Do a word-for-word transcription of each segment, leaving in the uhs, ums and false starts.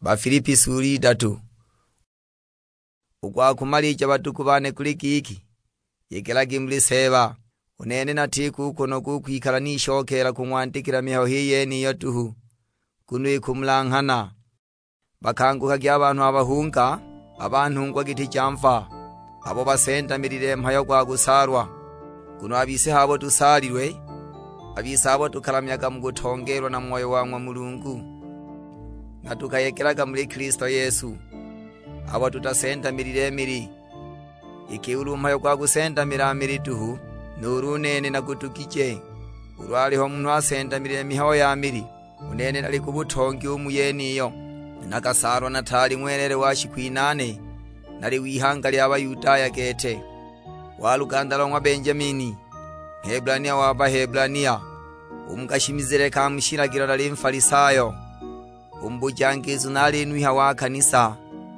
Bafilipi suri datu. Ukwa kumalija batukubane kuli kiki yekelagi mliseba unene natiku kuno kukwikala nishokera kumwandikira miho hiye niyo tuhu kunwi kumlanghana bakanguka gy'abantu abahunga abantu ngwa giti cyamfa abo basenta mirire mpayo kwa gusarwa kuno abise habo tusalirwe abise habo tukaramyaga mu gutongerwa na mwoyo wa Mulungu natukayekeraga muri Kristo Yesu abo tutasenta mirire miri ikiulu mpayo kwa gusenta miramiri tuhu nurunene nagutukije urwaliho muntu asenta mirire miho ya miri unene nali kubutongi umuyeniyo nakasarwa natali mwerere washikwinane nali wihanga ly'abayudaya gete waluganda lwa Benjamini Hebrania waba Hebrania umukashimizire kamushiragira nali mfarisayo umbujangizo nali nwiha wa kanisa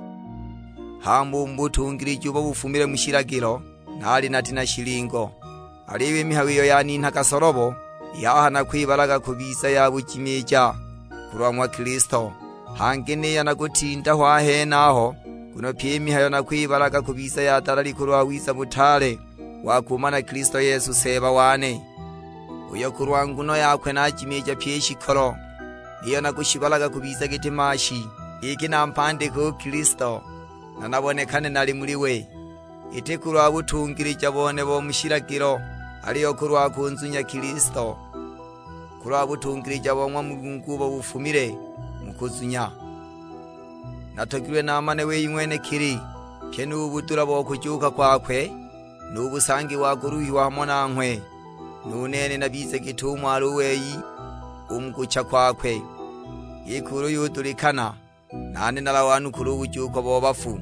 hambu mbutungirije ubo bufumire mushiragiro nali natina shilingo aliwe mihawiyo yani ntakasorobo yahana kwibaraga kubisa yabukimija kurwamwa Kristo hangene yanagutinda hwahe naho kuno pimi hayo nakwibaraga kubisa yatarali kurwa wisa butale wakumana Kristo Yesu seba wane uyo kurwanguno yakwe nakimija pyeshikoro niyo nagushibaraga kubisa gitimashi iki nampande ku Kristo nanabonekane nali muri we ite kurwa butungirije bone bo mushiragiro aliyo kurwa kunzunya Kristo kurwa butungirije bonwa Mulungu bo bufumire mukuzunya natokirwe namane we imwene kiri kenu ubutura bo kujuka kwakwe nubusangi waguruhi wa monankwe nunene nabize gitumwa ruweyi umguca kwakwe ikuru yuturikana nane nalawanu kuri ubujuko bo bafu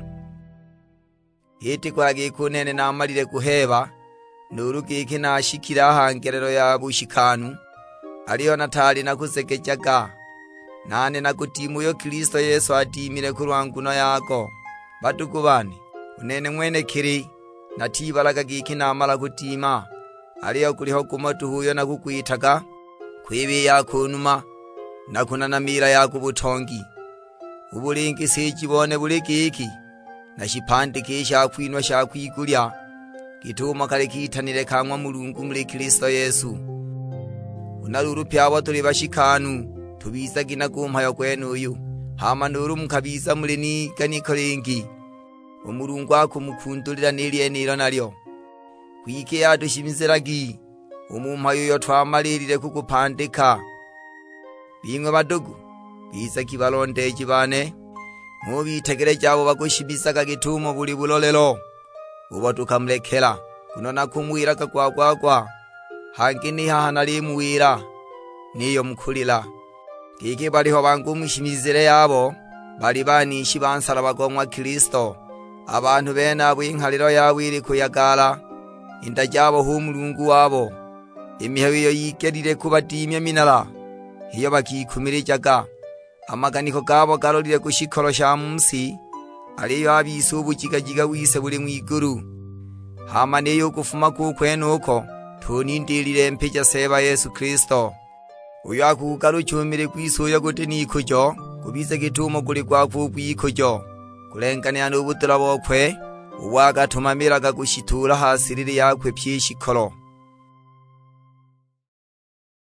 iti kwagi kunene namalire kuheba nurugiki nashikira hangerero ya bushikanu aliyo natali nakusekejaga nane nakutimu yo Kristo Yesu atimire kurwanguno yako batukubane unene mwene kiri natibalaga giki namala kutima aliyo kuliho kumatuhuyo nakukwitaga kwibi yakunuma nakunanamira yakubutongi ubulingi sikibone bulikiki nashipandikisha kwinwa sha kwigulya gituma kale kitanire kamwa Mulungu muri Kristo Yesu unaruru pyabo turi bashikanu tubiza gina kumpayo kwenuyu hama nuru mukabisa muri ni kanikoringi umurungu akumukundurira niliye niro naryo kwike yadushimizeragi umumpayo yo twamalirire kukupandika bimwe badugu biza kibalonde kibane mubitegere cyabo bagushibisaga gitumo buri bulolelo ubo tukamlekela kuno nakumwira kakwagwagwa hangini hahanali muwira niyo mkulila kike baliho bangumushimizire yabo bali banishi bansala bagomwa Kristo abantu bena abo inkaliro yawiri kuyagala indajabo hu Mulungu wabo imihawiyo yikerire kubatimye minala hiyo bakikumiriraga amaganiko gabo garorire gushikoro sha munsi aliyo abisubu kigajiga wise buri mwiguru hama neyo kufuma kukwenuko tunindirire mpija seba Yesu Kristo uyo akugarucyumire kwisuya gute nikujo kubize gitumo kuri kwakubwikujo kulengane anu ubutira bokwe uwaga tumamiraga gushitura hasiriri yakwe pyishikoro